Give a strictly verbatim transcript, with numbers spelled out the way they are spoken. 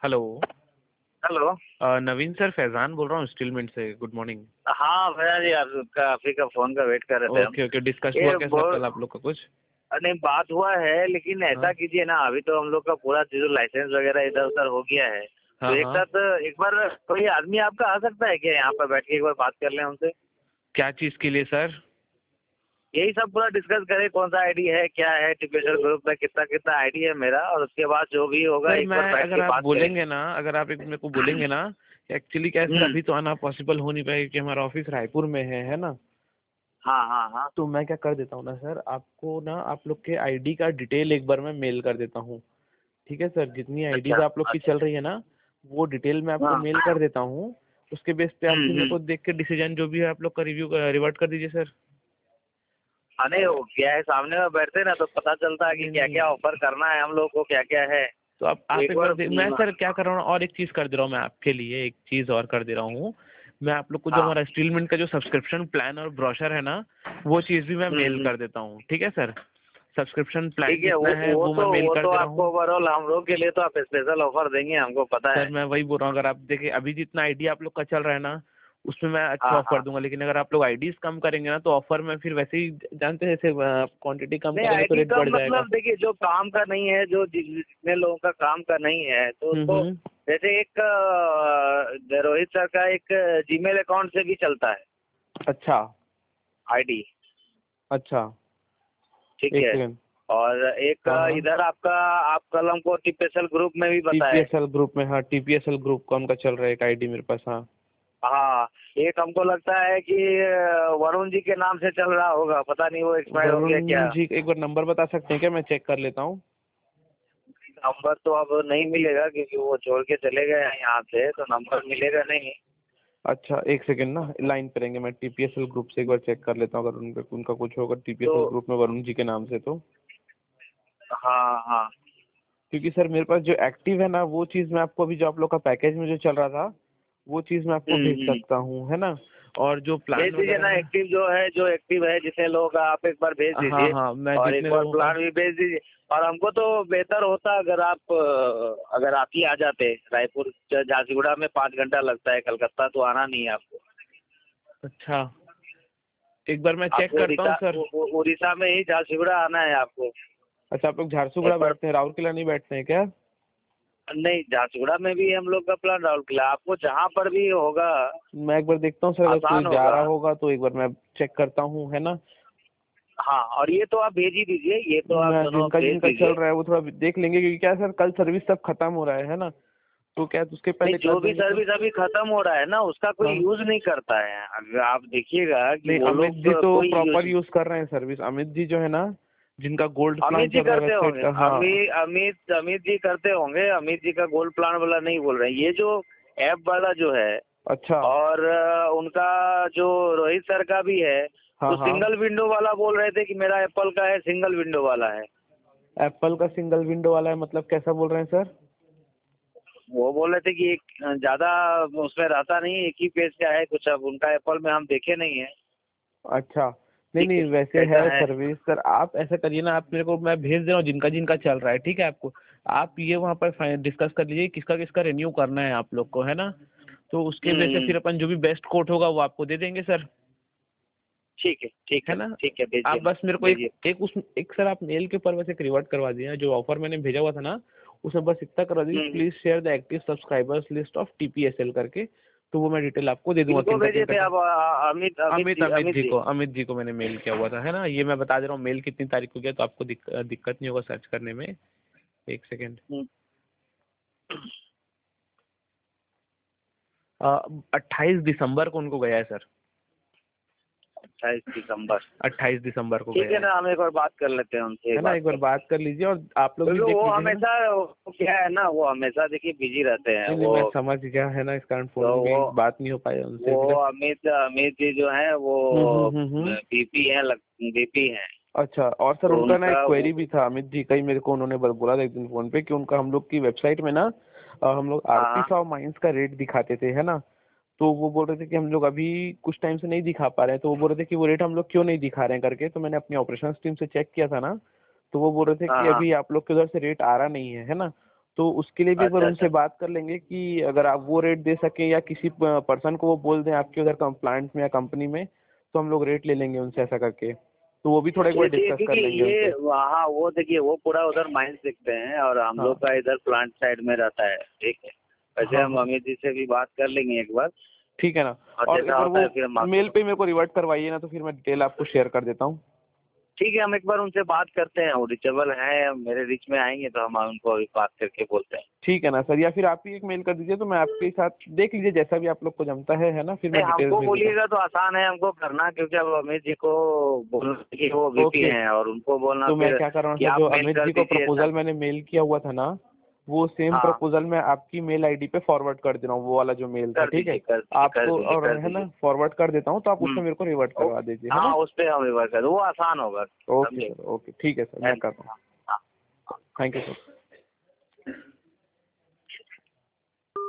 Hello. Hello. अ, Naveen sir, Faizan बोल रहा हूँ स्टीलमिंट से। Good morning. हाँ भैया जी, आपका आप ही का फोन का वेट कर रहे थे हम। ओके ओके, डिस्कस हुआ ये क्या सर बोल कल आप लोग का कुछ? नहीं, बात हुआ है, लेकिन ऐसा हाँ कीजिए ना, अभी तो हम लोग का पूरा जो लाइसेंस वगैरह इधर उधर हो गया है, तो हाँ एक हाँ। साथ एक बार कोई आदमी आपका आ सकता है क्या यहाँ पर बैठ के एक बार बात कर लें उनसे? क्या चीज़ के लिए सर? यही सब पूरा डिस्कस करें, कौन सा आईडी है, क्या है, टिपिकल ग्रुप में कितना कितना आईडी है मेरा, और उसके बाद जो भी होगा सर एक मैं, बार बैठ अगर के आप बात करें। बोलेंगे ना, अगर आप एक मेरे को बोलेंगे ना, एक्चुअली क्या है सर, हम्म। अभी तो आना पॉसिबल हो नहीं पाएगा क्योंकि हमारा ऑफिस रायपुर में है है ना। हाँ हाँ हाँ। तो मैं क्या कर देता हूँ ना सर, आपको ना आप लोग के आईडी का डिटेल एक बार मैं मेल कर देता हूँ। ठीक है सर, जितनी अच्छा आईडीज आप लोग की अच्छा। चल रही है ना, वो डिटेल मैं आपको हाँ। मेल कर देता हूँ। उसके बेस पे आप हम्म फिर मेरे हम्म। को देख के डिसीजन जो भी है आप लोग का रिव्यू रिवर्ट कर दीजिए सर। हाँ नहीं, वो क्या है, सामने में बैठते ना तो पता चलता है कि नहीं क्या नहीं, क्या ऑफर करना है हम लोग को, क्या क्या है। तो आप तो आप एक एक बार बार देख, मैं हम्म, सर क्या कर रहा हूँ और एक चीज़ कर दे रहा हूँ, मैं आपके लिए एक चीज़ और कर दे रहा हूँ। मैं आप लोग को जो हाँ। हमारा स्टीलमेंट का जो सब्सक्रिप्शन प्लान और ब्रोशर है ना, वो चीज़ भी मैं हम्म मेल हम्म। कर देता हूँ। ठीक है सर, सब्सक्रिप्शन प्लान ठीक है, वो जितना है वो वो मैं तो मेल वो कर तो दे रहा आपको हूँ। ओवरऑल हम लोग के लिए तो आप स्पेशल ऑफर देंगे, हमको पता सर है। मैं वही बोल रहा हूँ, अगर आप देखिए अभी जितना आईडी आप लोग का चल रहा है ना, उसमें मैं अच्छा हाँ ऑफर हाँ। दूंगा, लेकिन अगर आप लोग आईडीज कम करेंगे ना तो ऑफर में फिर वैसे ही जानते हैं, जैसे क्वांटिटी कम नहीं, करेंगे तो आईडी रेट कम बढ़ जाएगा। मतलब देखिए, जो काम का नहीं है, जो जि- जितने लोगों का काम का नहीं है, तो हम्म उसको हम्म। जैसे एक अ, रोहित सर का एक जीमेल अकाउंट से भी चलता है अच्छा आईडी। अच्छा। ठीक एक है। सेकंड। और एक हाँ अ, हाँ, इधर आपका, आप कल हमको टिपेसल ग्रुप में भी बताए। टीपीएसएल ग्रुप में, हाँ टीपीएसएल ग्रुप का उनका चल रहा है एक आईडी मेरे पास। हाँ हाँ। एक हमको लगता है कि अ, वरुण जी के नाम से चल रहा होगा, पता नहीं वो एक्सपायर हो गया क्या। वरुण जी, एक बार नंबर बता सकते हैं क्या? मैं चेक कर लेता हूँ। नंबर तो अब नहीं मिलेगा क्योंकि वो छोड़ के चले गए हैं यहाँ से, तो नंबर मिलेगा नहीं। अच्छा एक सेकंड ना, लाइन पे रहेंगे, मैं टीपीएसएल ग्रुप से एक बार चेक कर लेता हूँ, अगर उनका उनका कुछ होगा तो टीपीएसएल ग्रुप में वरुण जी के नाम से तो। हाँ हाँ। क्योंकि सर मेरे पास जो एक्टिव है ना, वो चीज़ मैं आपको अभी जो आप लोग का पैकेज में जो चल रहा था, वो चीज़ मैं आपको हम्म भेज हम्म। सकता हूँ, है ना। और जो भेज प्लान दीजिए वगैरह ना, है, एक्टिव जो है, जो एक्टिव है जितने लोगों का, आप एक बार भेज हाँ दीजिए। हाँ, मैं और एक जितने बार लोगों का, प्लान भी भेज दीजिए। और हमको तो बेहतर होता अगर आप अ, अगर आप ही आ जाते रायपुर। झारसीगुड़ा में पाँच घंटा लगता है, कलकत्ता तो आना नहीं है आपको। अच्छा एक बार मैं चेक आपको करता उड़ीसा हूँ सर। उ- उ- उड़ीसा में ही झारसीगुड़ा आना है आपको। अच्छा आप लोग एक झारसुगुड़ा बार। बैठते हैं, राउरकेला नहीं बैठते हैं क्या? नहीं, झारसीगुड़ा में भी हम लोग का प्लान, राहुल किला, आपको जहाँ पर भी होगा मैं एक बार देखता हूँ सर, अगर कोई आसान जा होगा। रहा होगा तो एक बार मैं चेक करता हूँ, है ना। हाँ, और ये तो आप भेज ही दीजिए, ये तो आप मैं दोनों जिनका भेज जिनका चल दीजिए। रहा है वो थोड़ा देख लेंगे, क्योंकि क्या है सर, कल सर्विस सब खत्म हो रहा है है ना। तो क्या है, उसके नहीं, पहले कर जो भी देंगे तो। सर्विस अभी खत्म हो रहा है ना, उसका कोई हाँ यूज नहीं करता है, अगर आप देखिएगा कि नहीं, वो अमित लोग जी तो कोई प्रॉपर यूज। यूज कर रहे हैं सर्विस, अमित जी जो है ना, जिनका गोल्ड प्लान अमित जी चल रहा है करते वेबसाइट होंगे, का। हाँ अमित अमित अमित जी करते होंगे, अमित जी का गोल्ड प्लान वाला नहीं बोल रहे हैं, ये जो ऐप वाला जो है। अच्छा। और अ, उनका जो रोहित सर का भी है, हाँ तो हाँ, सिंगल विंडो वाला बोल रहे थे कि मेरा एप्पल का है, सिंगल विंडो वाला है। एप्पल का सिंगल विंडो वाला है, मतलब कैसा बोल रहे हैं सर? वो बोल रहे थे कि एक ज्यादा उसमें रहता नहीं, एक ही पेज का है कुछ, अब उनका एप्पल में हम देखे नहीं है अच्छा नहीं कि नहीं, किस- वैसे कैसा है है। सर्विस सर, आप ऐसा करिए ना, आप मेरे को, मैं भेज दे रहा हूँ जिनका जिनका चल रहा है, ठीक है आपको। आप ये वहाँ पर डिस्कस कर लीजिए किसका किसका रिन्यू करना है आप लोग को, है ना। तो उसके हम्म वजह से हम्म। फिर अपन जो भी बेस्ट कोट होगा वो आपको दे देंगे सर, ठीक है ठीक है है ना। ठीक है, भेजिए आप ना। बस मेरे को एक भेजिए। एक उस एक सर, आप मेल के ऊपर बस एक रिवर्ट करवा दिए, जो ऑफर मैंने भेजा हुआ था ना, उसमें बस इतना करवा दीजिए, हम्म हम्म। Please share the active subscribers list of TPSL करके। तो वो मैं डिटेल आपको दे दूंगा, किनको किनका भेजे किनका। थे आप? अ, अमित अमित अमित जी, अमित अमित जी जी। को, अमित जी को मैंने मेल किया हुआ था, है ना। ये मैं बता दे रहा हूँ, मेल कितनी तारीख को गया, तो आपको दिक, दिक्कत नहीं होगा सर्च करने में। एक सेकेंड। हम्म। अट्ठाईस दिसंबर को उनको गया है सर। अट्ठाईस दिसंबर। अट्ठाईस दिसंबर को ठीक गया है है ना, हम एक बार बात कर लेते हैं उनसे, है एक ना। बात एक बार कर बात कर लीजिए और आप लोग भी क्योंकि देख वो लीजिए, है ना। हमेशा, वो क्या है ना, वो हमेशा देखिए बिजी रहते हैं नहीं नहीं, वो। मैं समझ गया, है ना, इस कारण फोन तो में भी वो बात नहीं हो पाई उनसे वो अभी तक। अमित अमित जी जो है वो हम्म हम्म हम्म हम्म। बीपी है, बीपी है। अच्छा, और सर तो उनका ना एक उनका वो, क्वेरी भी था, अमित जी का ही मेरे को उन्होंने बल- बोला था एक दिन फोन पे, कि उनका हम लोग की वेबसाइट में ना, अ, हम लोग हाँ आरती हाँ साव माइंस का रेट दिखाते थे, है ना। तो वो बोल रहे थे कि हम लोग अभी कुछ टाइम से नहीं दिखा पा रहे हैं, तो वो बोल रहे थे कि वो रेट हम लोग क्यों नहीं दिखा रहे हैं करके। तो मैंने अपनी ऑपरेशंस टीम से चेक किया था ना, तो वो बोल रहे थे हाँ कि हाँ। अभी आप लोग के उधर से रेट आ रहा नहीं है, है ना। तो उसके लिए भी एक बार अच्छा उनसे अच्छा बात कर लेंगे कि अगर आप वो रेट दे सके या किसी पर्सन को वो बोल दें आपके उधर प्लांट में या कंपनी में, तो हम लोग रेट ले लेंगे उनसे ऐसा करके। तो वो भी थोड़ा एक बार देखिए, डिस्कस कर क्योंकि लेंगे ये उनसे। वहाँ वो देखिए वो पूरा उधर माइंस दिखते हैं और हम हाँ लोग का इधर प्लांट साइड में रहता है, ठीक है। वैसे हाँ हम हाँ अमित जी से भी बात कर लेंगे एक बार, ठीक है ना। और और एक जैसा बार होता वो है फिर हम मेल आपको। पे मेरे को रिवर्ट करवाइए ना, तो फिर मैं डिटेल आपको शेयर कर देता हूँ। ठीक है, हम एक बार उनसे बात करते हैं, वो रिचेबल है, मेरे रिच में आएंगे तो हम उनको अभी बात करके बोलते हैं। ठीक है ना सर, या फिर आप ही एक मेल कर दीजिए तो मैं आपके साथ देख लीजिए जैसा भी आप लोग को जमता है है ना, फिर नहीं, मैं डिटेल्स हमको भेज देता हूँ। बोलिएगा तो आसान है हमको करना, क्योंकि अब अमित जी को बोलना कि वो वीपी ओके। हैं और उनको बोलना तो मैं फिर क्या कर रहा हूँ कि सर, आप जो मेल अमित कर जी को दीजिए ऐसा। प्रपोजल मैंने मेल किया हुआ था ना, वो सेम हाँ, प्रपोजल मैं आपकी मेल आईडी पे फॉरवर्ड कर दे रहा हूँ, वो वाला जो मेल था, कर ठीक है। दीजिए कर दीजिए कर आपको दीजिए और कर है दीजिए। ना फॉरवर्ड कर देता हूँ, तो आप उसमें हम्म। मेरे को रिवर्ट ओ, करवा दीजिए, है हाँ ना। उस पर हम रिवर्स कर, वो आसान होगा, ओके समझे। सर, ओके ठीक है सर, मैं थैंक कर रहा हाँ हाँ। हूँ। Thank you sir.